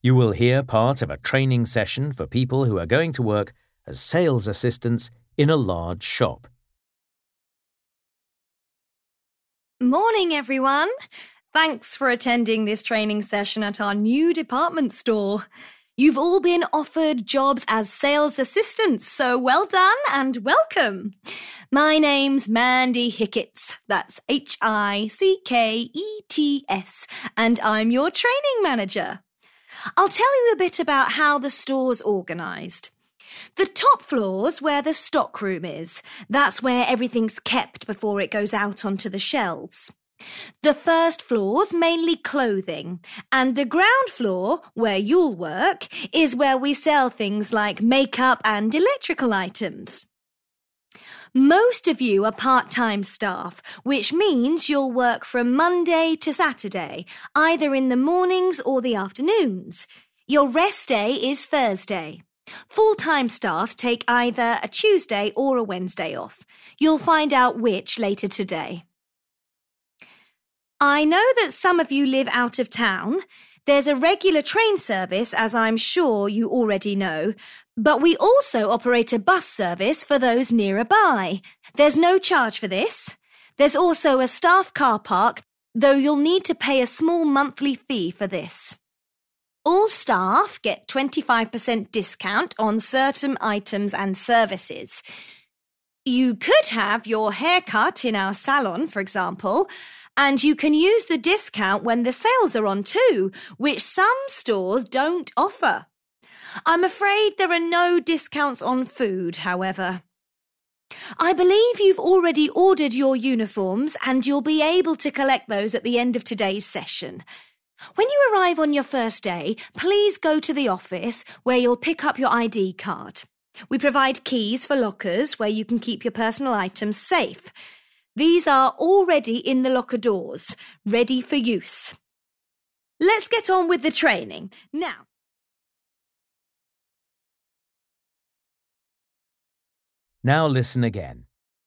You will hear part of a training session for people who are going to work as sales assistants in a large shop. Morning, everyone. Thanks for attending this training session at our new department store. You've all been offered jobs as sales assistants, so well done and welcome. My name's Mandy Hicketts, that's Hickets, and I'm your training manager. I'll tell you a bit about how the store's organised. The top floor's where the stockroom is. That's where everything's kept before it goes out onto the shelves. The first floor's mainly clothing, and the ground floor, where you'll work, is where we sell things like makeup and electrical items. Most of you are part-time staff, which means you'll work from Monday to Saturday, either in the mornings or the afternoons. Your rest day is Thursday. Full-time staff take either a Tuesday or a Wednesday off. You'll find out which later today. I know that some of you live out of town. There's a regular train service, as I'm sure you already know, but we also operate a bus service for those nearby. There's no charge for this. There's also a staff car park, though you'll need to pay a small monthly fee for this. All staff get 25% discount on certain items and services. You could have your hair cut in our salon, for example, and you can use the discount when the sales are on too, which some stores don't offer. I'm afraid there are no discounts on food, however. I believe you've already ordered your uniforms and you'll be able to collect those at the end of today's session. When you arrive on your first day, please go to the office where you'll pick up your ID card. We provide keys for lockers where you can keep your personal items safe. These are already in the locker doors, ready for use. Let's get on with the training. Now, listen again.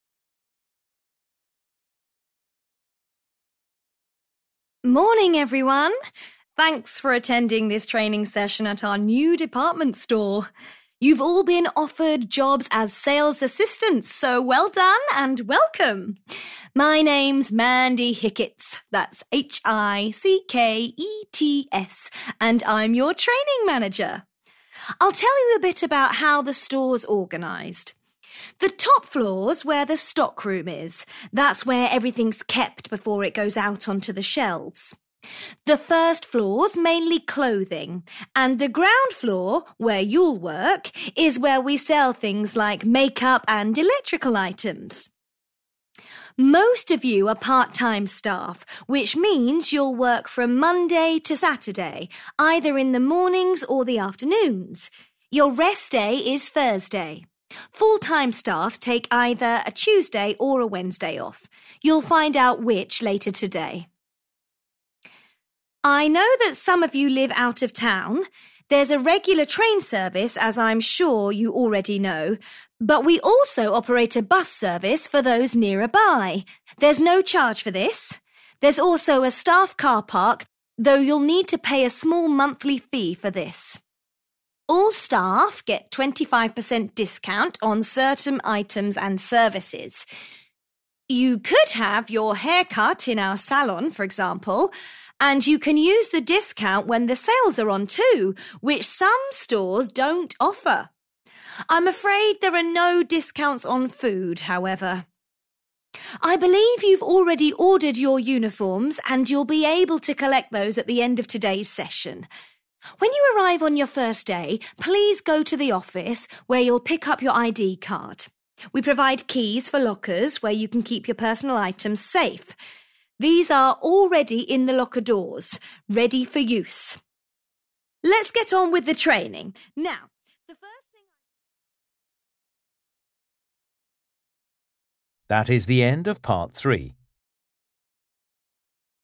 Morning, everyone. Thanks for attending this training session at our new department store. You've all been offered jobs as sales assistants, so well done and welcome. My name's Mandy Hicketts, that's Hickets, and I'm your training manager. I'll tell you a bit about how the store's organised. The top floor's where the stockroom is. That's where everything's kept before it goes out onto the shelves. The first floor's mainly clothing, and the ground floor, where you'll work, is where we sell things like makeup and electrical items. Most of you are part-time staff, which means you'll work from Monday to Saturday, either in the mornings or the afternoons. Your rest day is Thursday. Full-time staff take either a Tuesday or a Wednesday off. You'll find out which later today. I know that some of you live out of town. There's a regular train service, as I'm sure you already know, but we also operate a bus service for those nearby. There's no charge for this. There's also a staff car park, though you'll need to pay a small monthly fee for this. All staff get 25% discount on certain items and services. You could have your hair cut in our salon, for example, and you can use the discount when the sales are on too, which some stores don't offer. I'm afraid there are no discounts on food, however. I believe you've already ordered your uniforms and you'll be able to collect those at the end of today's session. When you arrive on your first day, please go to the office where you'll pick up your ID card. We provide keys for lockers where you can keep your personal items safe. These are already in the locker doors, ready for use. Let's get on with the training. Now, the first thing... That is the end of part 3.